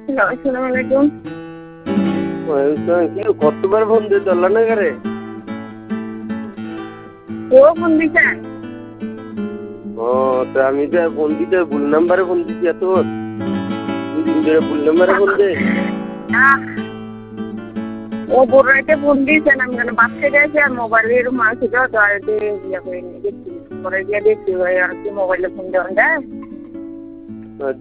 আসসালামু আলাইকুম। কতবার ফোন দিয়ে চলল না ঘরে? ও ফোন দিছেন? ও তো আমি তো ফোন দিতে ভুল নাম্বারে ফোন দিচ্ছি, এত দুদিন ধরে ভুল নাম্বারে ফোন দে। ও বড় রাইতে ফোন দিয়েছেন, আমি কেন বাচ্চা গেছে আর মোবাইলের মাল ছিল তো আর ইয়ে করে দেখছি, পরে গিয়ে দেখছি ভাই আর কি মোবাইলে ফোন দেওয়া যায়।